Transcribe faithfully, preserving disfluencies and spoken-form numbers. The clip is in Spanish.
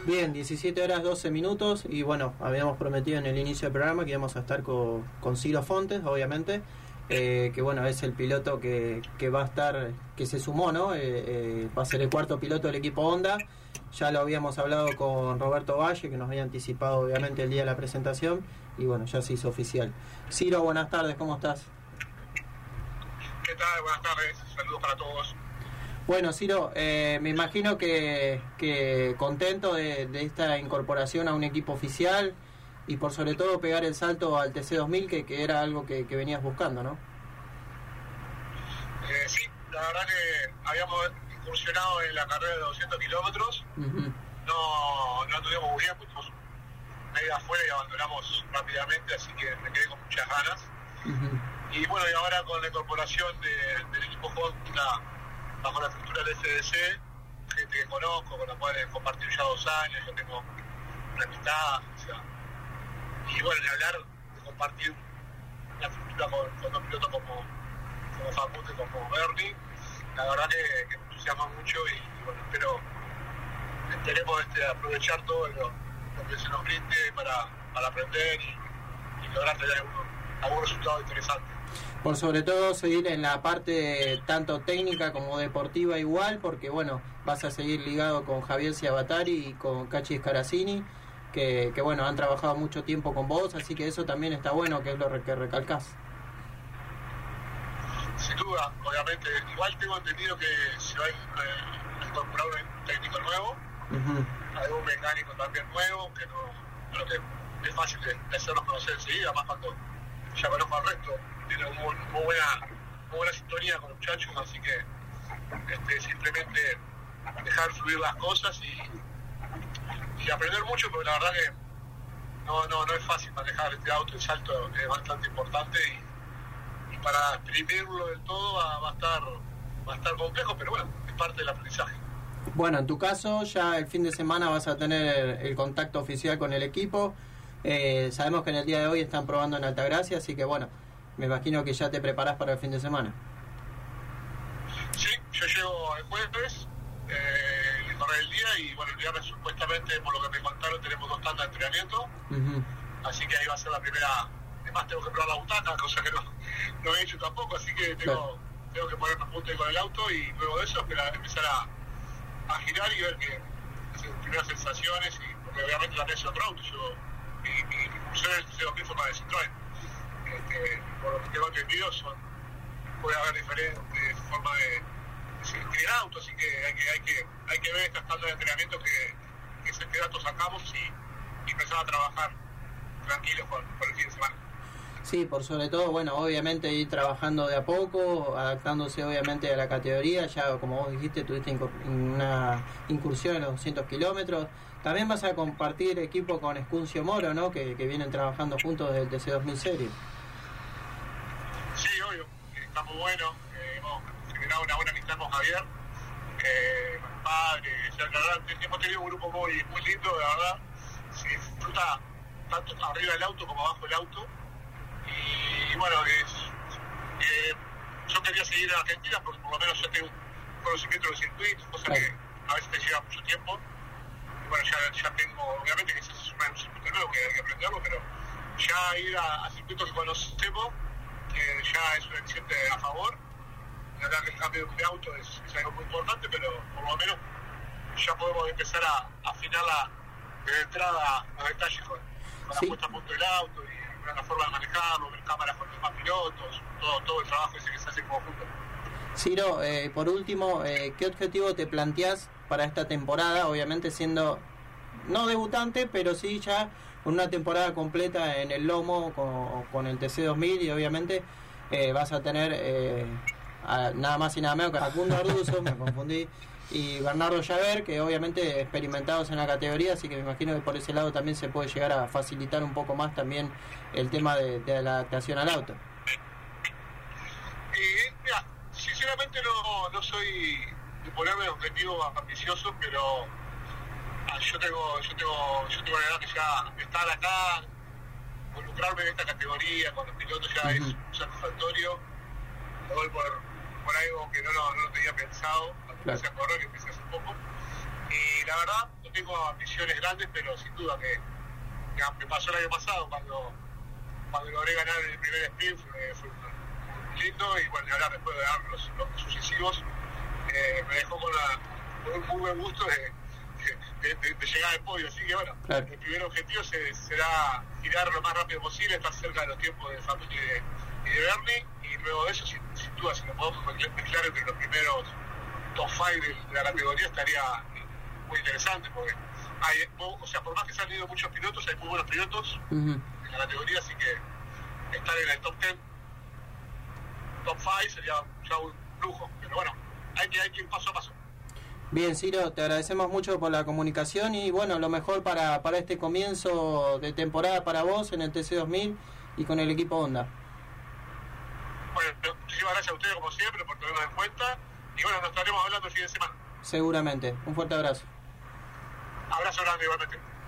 Bien, diecisiete horas doce minutos y bueno, habíamos prometido en el inicio del programa que íbamos a estar con, con Ciro Fontes, obviamente, eh, que bueno, es el piloto que, que va a estar, que se sumó, ¿no? Eh, eh, va a ser el cuarto piloto del equipo Honda. Ya lo habíamos hablado con Roberto Valle, que nos había anticipado obviamente el día de la presentación, y bueno, ya se hizo oficial. Ciro, buenas tardes, ¿cómo estás? ¿Qué tal? Buenas tardes, saludos para todos. Bueno, Ciro, eh, me imagino que, que contento de, de esta incorporación a un equipo oficial y por sobre todo pegar el salto al T C dos mil, que, que era algo que, que venías buscando, ¿no? Eh, sí, la verdad que habíamos incursionado en la carrera de doscientos kilómetros, uh-huh. no, no tuvimos muy bien, pues tuvimos media afuera y abandonamos rápidamente, así que me quedé con muchas ganas. Uh-huh. Y bueno, y ahora con la incorporación de, del equipo Honda bajo la estructura del S D C, gente que conozco, con la cual he compartido ya dos años, yo tengo una amistad, o sea, y bueno, ni hablar de compartir la estructura con, con dos pilotos como, como Facundo y como Bernie, la verdad que, que me entusiasma mucho y, y bueno, espero, esperemos este, aprovechar todo lo, lo que se nos brinde para, para aprender y, y lograr tener algún, algún resultado interesante. Por sobre todo seguir en la parte tanto técnica como deportiva igual, porque bueno, vas a seguir ligado con Javier Ciabatari y con Cachi Scaracini, que, que bueno, han trabajado mucho tiempo con vos, así que eso también está bueno, que es lo que recalcás. Sin duda, obviamente, igual tengo entendido que se va a incorporar un técnico nuevo, uh-huh. algún mecánico también nuevo, que no, creo que es fácil de, de hacerlos conocer enseguida, más cuando ya conozco al resto. Tiene muy, muy buena muy buena sintonía con los muchachos, así que este, simplemente dejar fluir las cosas y, y aprender mucho, porque la verdad que no no no es fácil manejar este auto, el salto es bastante importante y, y para exprimirlo del todo va, va a estar va a estar complejo, pero bueno, es parte del aprendizaje. Bueno, en tu caso ya el fin de semana vas a tener el, el contacto oficial con el equipo. Eh, sabemos que en el día de hoy están probando en Altagracia, así que bueno, me imagino que ya te preparás para el fin de semana. Sí, yo llego el jueves, eh, le corré el día y bueno, el viernes supuestamente, por lo que me contaron, tenemos dos tandas de entrenamiento, uh-huh. así que ahí va a ser la primera. Además tengo que probar la butaca, cosa que no, no he hecho tampoco, así que tengo, claro. tengo que ponerme a punto con el auto y luego de eso esperar, empezar a, a girar y ver que las primeras sensaciones, y porque obviamente también es otro auto. Yo mi, mi, mi función en el T C dos mil fue más de Citroën. Este, por lo que tengo entendido, son, puede haber diferentes formas de, de sentir el auto, así que hay que, hay que, hay que ver estas tandas de entrenamiento que, que ese dato sacamos y, y empezar a trabajar tranquilos por, por el fin de semana. Sí, por sobre todo, bueno, obviamente ir trabajando de a poco, adaptándose obviamente a la categoría. Ya como vos dijiste, tuviste una incursión en los doscientos kilómetros. También vas a compartir equipo con Escuncio Moro, ¿no? Que, que vienen trabajando juntos desde el T C dos mil serie. Sí, obvio, está muy bueno. Eh, hemos generado una buena amistad con Javier, eh, con el padre. O sea, la verdad, hemos tenido un grupo muy, muy lindo, de verdad. Se disfruta tanto arriba del auto como abajo del auto. Y bueno, es, eh, yo quería seguir en Argentina porque por lo menos ya tengo un conocimiento de los circuitos, cosa claro. que a veces te lleva mucho tiempo. Y bueno, ya, ya tengo, obviamente que ese es un circuito nuevo que hay que aprenderlo, pero ya ir a, a circuitos que conocemos, que ya es un aliciente a favor. La verdad que el cambio de auto es, es algo muy importante, pero por lo menos ya podemos empezar a, a afinar la, de entrada los detalles con, con sí. la puesta a punto del auto y la forma de manejarlo, ver cámaras con los más pilotos, todo, todo el trabajo ese que se hace en conjunto. Ciro, eh, por último, eh, ¿qué objetivo te planteás para esta temporada? Obviamente siendo, no debutante, pero sí ya con una temporada completa en el lomo con, con el T C dos mil y obviamente eh, vas a tener eh, a, nada más y nada menos que a Facundo Arduzo, me confundí, y Bernardo Llaver, que obviamente experimentados en la categoría, así que me imagino que por ese lado también se puede llegar a facilitar un poco más también el tema de, de la adaptación al auto. Eh, mira, sinceramente no, no soy de ponerme objetivos ambiciosos, pero ah, yo tengo yo tengo yo tengo la edad que ya estar acá, involucrarme en esta categoría con los pilotos ya uh-huh. es un satisfactorio. Me voy por por algo que no, no, no lo tenía pensado, cuando claro. empecé a correr, que empecé hace poco. Y la verdad no tengo ambiciones grandes, pero sin duda que, que me pasó el año pasado cuando, cuando logré ganar el primer sprint, fue, fue muy lindo, y bueno, y ahora después de dar los, los sucesivos, eh, me dejó con, la, con un muy buen gusto de, de, de, de llegar al podio. Así que bueno, claro, el primer objetivo se, será girar lo más rápido posible, estar cerca de los tiempos de familia y de, de Bernie, y luego de eso, sin, sin duda, si lo podemos mezclar entre los primeros top cinco de, de la categoría, estaría muy interesante, porque hay, o sea, por más que se han ido muchos pilotos, hay muy buenos pilotos uh-huh. en la categoría, así que estar en el top diez, top cinco sería ya un lujo, pero bueno, hay que, hay que ir paso a paso. Bien, Ciro, te agradecemos mucho por la comunicación y bueno, lo mejor para, para este comienzo de temporada para vos en el T C dos mil y con el equipo Honda. Bueno, muchísimas gracias a ustedes como siempre por tenernos en cuenta, y bueno, nos estaremos hablando el fin de semana. Seguramente, un fuerte abrazo. Abrazo grande igualmente.